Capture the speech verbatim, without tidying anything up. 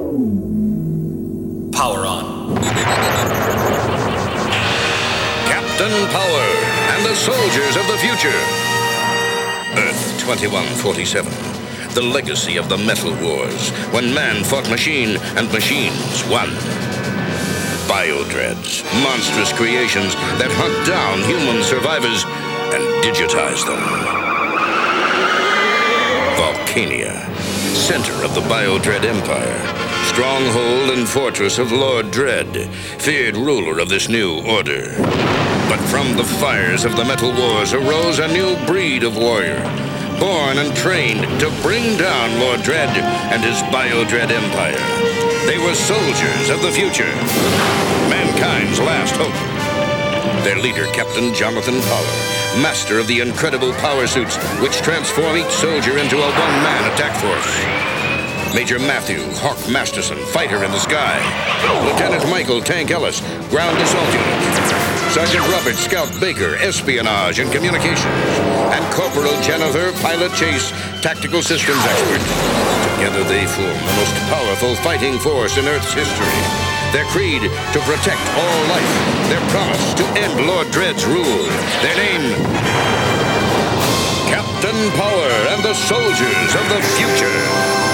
Power on. Captain Power and the soldiers of the future. Earth twenty-one forty-seven. The legacy of the Metal Wars, when man fought machine and machines won. Biodreads, monstrous creations that hunt down human survivors and digitize them. Volcania, center of the Biodread Empire, stronghold and fortress of Lord Dread, feared ruler of this new order. But from the fires of the Metal Wars arose a new breed of warrior, born and trained to bring down Lord Dread and his Biodread Empire. They were soldiers of the future, mankind's last hope. Their leader, Captain Jonathan Power, master of the incredible power suits which transform each soldier into a one-man attack force. Major Matthew Hawk Masterson, fighter in the sky. Lieutenant Michael Tank Ellis, ground assault unit. Sergeant Robert Scout Baker, espionage and communications. And Corporal Jennifer Pilot Chase, tactical systems expert. Together they form the most powerful fighting force in Earth's history. Their creed, to protect all life. Their promise, to end Lord Dread's rule. Their name, Captain Power and the soldiers of the future.